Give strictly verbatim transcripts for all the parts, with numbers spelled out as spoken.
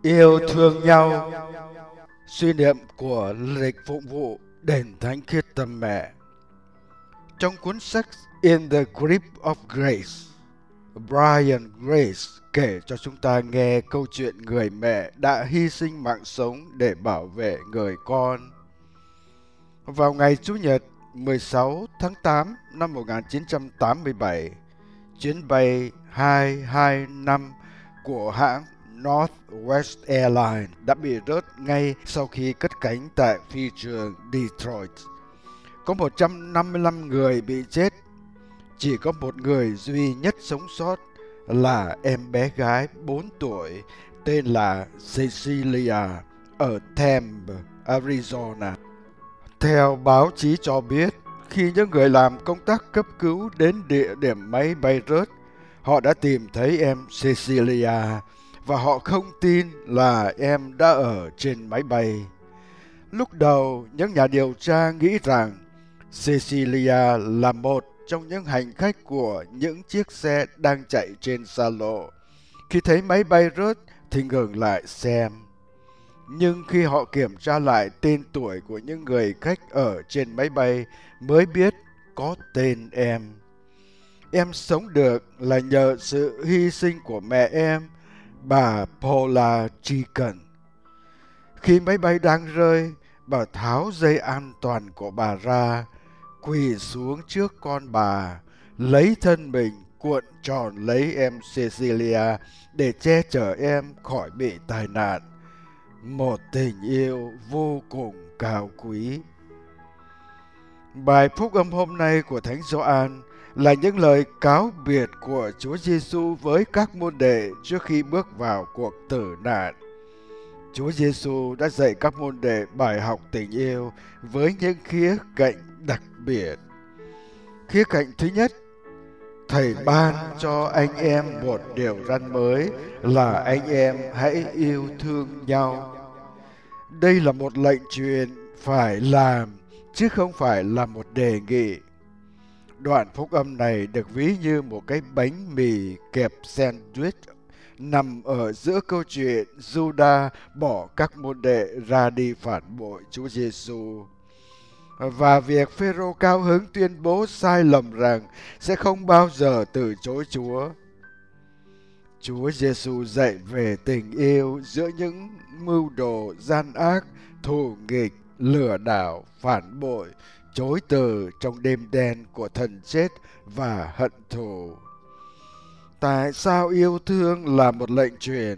Yêu thương nhau. Suy niệm của lịch phụng vụ đền thánh khiết tâm mẹ. Trong cuốn sách In the Grip of Grace, Brian Grace kể cho chúng ta nghe câu chuyện người mẹ đã hy sinh mạng sống để bảo vệ người con. Vào ngày Chủ nhật mười sáu tháng tám năm một nghìn chín trăm tám mươi bảy, chuyến bay hai hai năm của hãng Northwest Airlines đã bị rớt ngay sau khi cất cánh tại phi trường Detroit. Có một trăm năm mươi lăm người bị chết, chỉ có một người duy nhất sống sót là em bé gái bốn tuổi tên là Cecilia ở Tempe, Arizona. Theo báo chí cho biết, khi những người làm công tác cấp cứu đến địa điểm máy bay rớt, họ đã tìm thấy em Cecilia và họ không tin là em đã ở trên máy bay. Lúc đầu, những nhà điều tra nghĩ rằng Cecilia là một trong những hành khách của những chiếc xe đang chạy trên xa lộ. Khi thấy máy bay rớt thì ngừng lại xem. Nhưng khi họ kiểm tra lại tên tuổi của những người khách ở trên máy bay mới biết có tên em. Em sống được là nhờ sự hy sinh của mẹ em, bà Paula Chicken. Khi máy bay đang rơi, bà tháo dây an toàn của bà ra, quỳ xuống trước con bà, lấy thân mình cuộn tròn lấy em Cecilia để che chở em khỏi bị tai nạn. Một tình yêu vô cùng cao quý. Bài phúc âm hôm nay của Thánh Gioan là những lời cáo biệt của Chúa Giêsu với các môn đệ trước khi bước vào cuộc tử nạn. Chúa Giêsu đã dạy các môn đệ bài học tình yêu với những khía cạnh đặc biệt. Khía cạnh thứ nhất, Thầy ban cho anh em một điều răn mới là anh em hãy yêu thương nhau. Đây là một lệnh truyền phải làm, chứ không phải là một đề nghị. Đoạn phúc âm này được ví như một cái bánh mì kẹp sandwich nằm ở giữa câu chuyện Judas bỏ các môn đệ ra đi phản bội Chúa Giêsu và việc Phêrô cao hứng tuyên bố sai lầm rằng sẽ không bao giờ từ chối Chúa. Chúa Giêsu dạy về tình yêu giữa những mưu đồ gian ác, thù nghịch, lừa đảo, phản bội, chối từ trong đêm đen của thần chết và hận thù. Tại sao yêu thương là một lệnh truyền?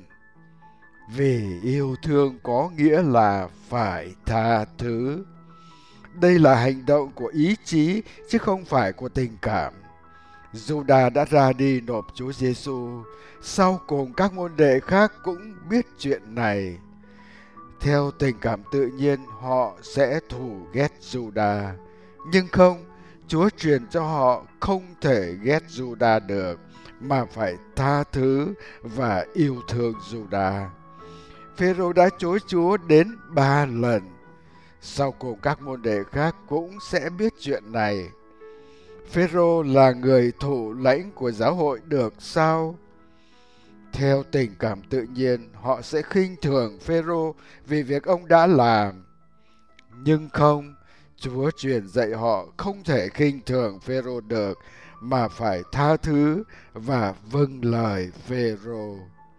Vì yêu thương có nghĩa là phải tha thứ. Đây là hành động của ý chí chứ không phải của tình cảm. Judas đã ra đi nộp Chúa Giêsu, sau cùng các môn đệ khác cũng biết chuyện này. Theo tình cảm tự nhiên họ sẽ thù ghét Judas, nhưng không, Chúa truyền cho họ không thể ghét Judas được, mà phải tha thứ và yêu thương Judas. Phêrô đã chối Chúa đến ba lần. Sau cùng các môn đệ khác cũng sẽ biết chuyện này. Phêrô là người thủ lãnh của giáo hội được sao? Theo tình cảm tự nhiên, họ sẽ khinh thường Phêrô vì việc ông đã làm. Nhưng không, Chúa truyền dạy họ không thể khinh thường Phêrô được, mà phải tha thứ và vâng lời Phêrô.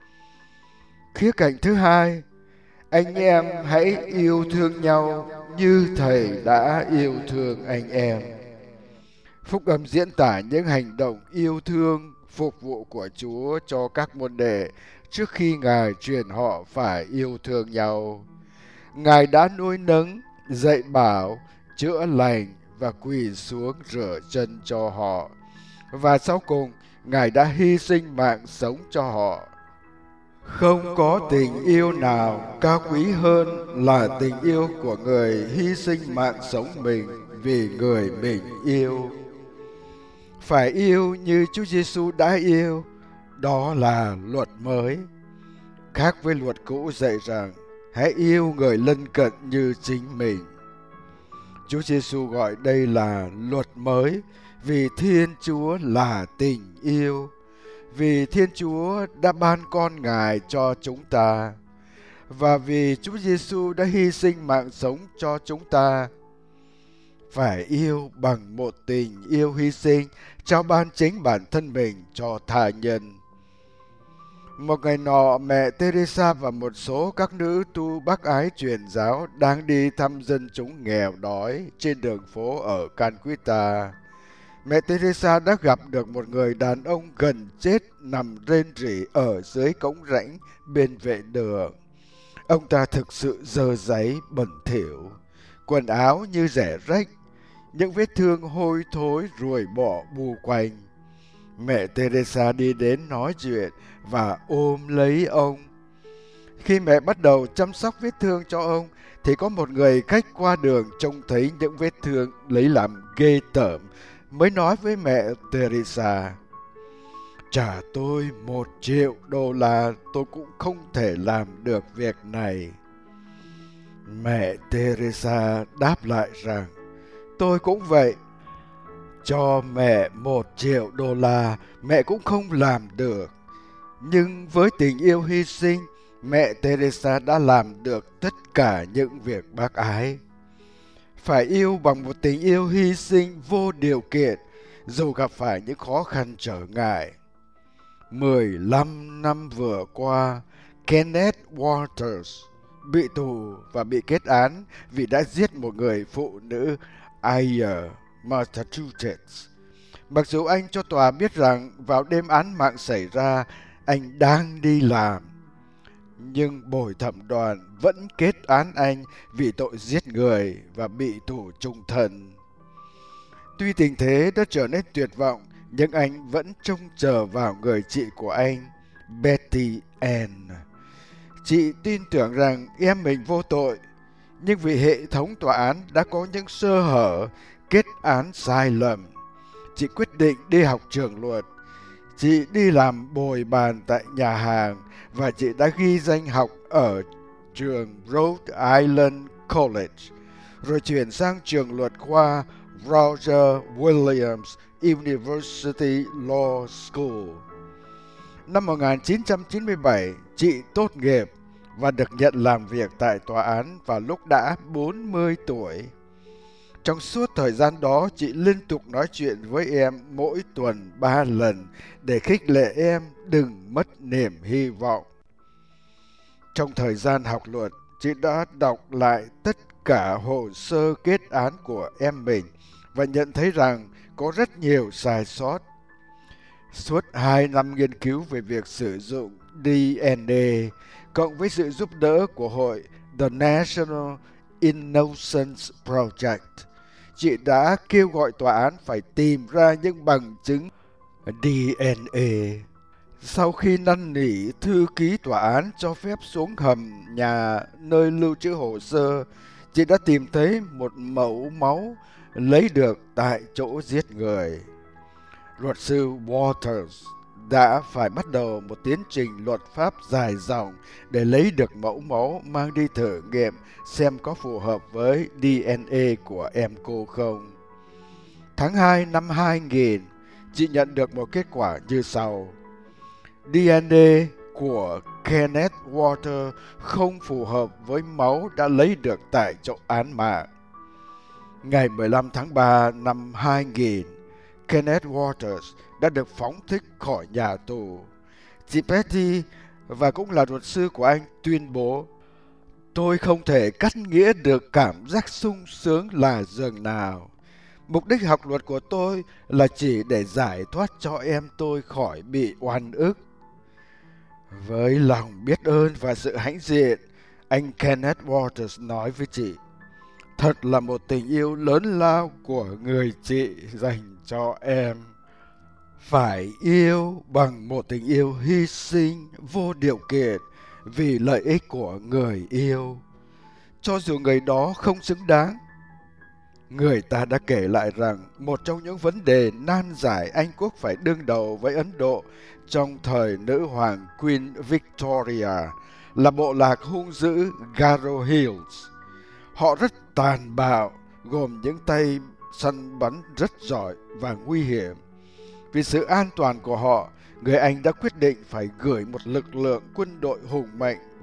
Khía cạnh thứ hai, anh em hãy yêu thương nhau như Thầy đã yêu thương anh em. Phúc âm diễn tả những hành động yêu thương, phục vụ của Chúa cho các môn đệ trước khi Ngài truyền họ phải yêu thương nhau. Ngài đã nuôi nấng, dạy bảo, chữa lành và quỳ xuống rửa chân cho họ. Và sau cùng, Ngài đã hy sinh mạng sống cho họ. Không có tình yêu nào cao quý hơn là tình yêu của người hy sinh mạng sống mình vì người mình yêu. Phải yêu như Chúa Giêsu đã yêu, đó là luật mới. Khác với luật cũ dạy rằng hãy yêu người lân cận như chính mình. Chúa Giêsu gọi đây là luật mới vì Thiên Chúa là tình yêu. Vì Thiên Chúa đã ban con Ngài cho chúng ta. và vì Chúa Giêsu đã hy sinh mạng sống cho chúng ta. Phải yêu bằng một tình yêu hy sinh, trao ban chính bản thân mình cho tha nhân. Một ngày nọ, mẹ Teresa và một số các nữ tu bác ái truyền giáo đang đi thăm dân chúng nghèo đói trên đường phố ở Calcutta. Mẹ Teresa đã gặp được một người đàn ông gần chết nằm rên rỉ ở dưới cống rãnh bên vệ đường. Ông ta thực sự dơ dáy bẩn thỉu, quần áo như rẻ rách, những vết thương hôi thối ruồi bọ bù quanh. Mẹ Teresa đi đến nói chuyện và ôm lấy ông. Khi mẹ bắt đầu chăm sóc vết thương cho ông, thì có một người khách qua đường trông thấy những vết thương lấy làm ghê tởm, mới nói với mẹ Teresa: "Trả tôi một triệu đô la, tôi cũng không thể làm được việc này." Mẹ Teresa đáp lại rằng: "Tôi cũng vậy. Cho mẹ một triệu đô la, mẹ cũng không làm được." Nhưng với tình yêu hy sinh, mẹ Teresa đã làm được tất cả những việc bác ái. Phải yêu bằng một tình yêu hy sinh vô điều kiện, dù gặp phải những khó khăn trở ngại. mười lăm năm vừa qua, Kenneth Walters bị tù và bị kết án vì đã giết một người phụ nữ Ayer, Massachusetts. Mặc dù anh cho tòa biết rằng vào đêm án mạng xảy ra, anh đang đi làm, nhưng bồi thẩm đoàn vẫn kết án anh vì tội giết người và bị tù chung thân. Tuy tình thế đã trở nên tuyệt vọng, nhưng anh vẫn trông chờ vào người chị của anh, Betty Ann. Chị tin tưởng rằng em mình vô tội, nhưng vì hệ thống tòa án đã có những sơ hở, kết án sai lầm, chị quyết định đi học trường luật. Chị đi làm bồi bàn tại nhà hàng và chị đã ghi danh học ở trường Rhode Island College, rồi chuyển sang trường luật khoa Roger Williams University Law School. Năm một nghìn chín trăm chín mươi bảy, chị tốt nghiệp và được nhận làm việc tại tòa án vào lúc đã bốn mươi tuổi. Trong suốt thời gian đó, chị liên tục nói chuyện với em mỗi tuần ba lần để khích lệ em đừng mất niềm hy vọng. Trong thời gian học luật, chị đã đọc lại tất cả hồ sơ kết án của em mình và nhận thấy rằng có rất nhiều sai sót. Suốt hai năm nghiên cứu về việc sử dụng đê en a, cộng với sự giúp đỡ của hội The National Innocence Project, chị đã kêu gọi tòa án phải tìm ra những bằng chứng đê en a. Sau khi năn nỉ thư ký tòa án cho phép xuống hầm nhà nơi lưu trữ hồ sơ, chị đã tìm thấy một mẫu máu lấy được tại chỗ giết người. Luật sư Walters đã phải bắt đầu một tiến trình luật pháp dài dòng để lấy được mẫu máu mang đi thử nghiệm xem có phù hợp với đê en a của em cô không. Tháng hai năm hai nghìn, chị nhận được một kết quả như sau: đê en a của Kenneth Walters không phù hợp với máu đã lấy được tại chỗ án mạng. Ngày mười lăm tháng ba năm hai nghìn, Kenneth Walters đã được phóng thích khỏi nhà tù. Chị Betty, và cũng là luật sư của anh, tuyên bố: "Tôi không thể cắt nghĩa được cảm giác sung sướng là dường nào. Mục đích học luật của tôi là chỉ để giải thoát cho em tôi khỏi bị oan ức." Với lòng biết ơn và sự hãnh diện, anh Kenneth Walters nói với chị: "Thật là một tình yêu lớn lao của người chị dành cho em. Phải yêu bằng một tình yêu hy sinh vô điều kiện vì lợi ích của người yêu, cho dù người đó không xứng đáng." Người ta đã kể lại rằng một trong những vấn đề nan giải Anh quốc phải đương đầu với Ấn Độ trong thời nữ hoàng Queen Victoria là bộ lạc hung dữ Garo Hills. Họ rất tàn bạo, gồm những tay săn bắn rất giỏi và nguy hiểm. Vì sự an toàn của họ, người Anh đã quyết định phải gửi một lực lượng quân đội hùng mạnh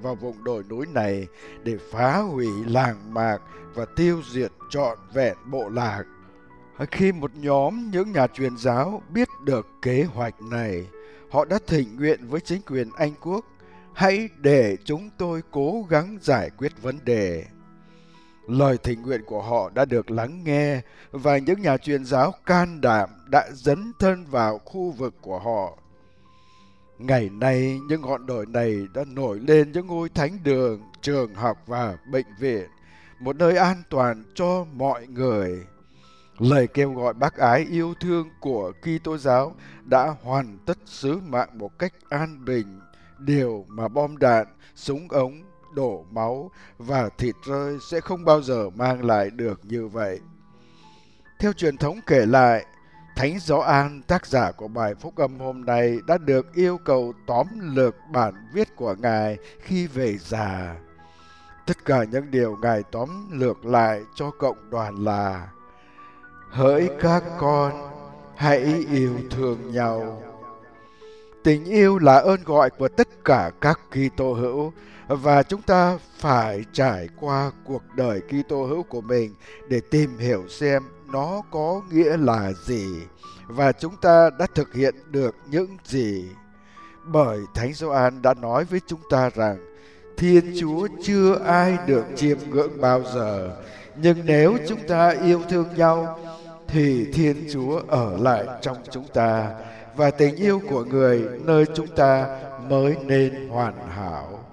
vào vùng đồi núi này để phá hủy làng mạc và tiêu diệt trọn vẹn bộ lạc. Khi một nhóm những nhà truyền giáo biết được kế hoạch này, họ đã thỉnh nguyện với chính quyền Anh Quốc: hãy để chúng tôi cố gắng giải quyết vấn đề. Lời thỉnh nguyện của họ đã được lắng nghe và những nhà truyền giáo can đảm đã dấn thân vào khu vực của họ. Ngày nay, những ngọn đồi này đã nổi lên những ngôi thánh đường, trường học và bệnh viện, một nơi an toàn cho mọi người. Lời kêu gọi bác ái yêu thương của Kitô giáo đã hoàn tất sứ mạng một cách an bình, điều mà bom đạn, súng ống, đổ máu và thịt rơi sẽ không bao giờ mang lại được như vậy. Theo truyền thống kể lại, Thánh Gioan, tác giả của bài phúc âm hôm nay, đã được yêu cầu tóm lược bản viết của Ngài khi về già. Tất cả những điều Ngài tóm lược lại cho cộng đoàn là: hỡi các con, hãy yêu thương nhau. Tình yêu là ơn gọi của tất cả các Kitô hữu, và chúng ta phải trải qua cuộc đời Kitô hữu của mình để tìm hiểu xem nó có nghĩa là gì và chúng ta đã thực hiện được những gì. Bởi Thánh Gioan đã nói với chúng ta rằng Thiên Chúa chưa ai được chiêm ngưỡng bao giờ, nhưng nếu chúng ta yêu thương nhau thì Thiên Chúa ở lại trong chúng ta, và tình yêu của người nơi chúng ta mới nên hoàn hảo.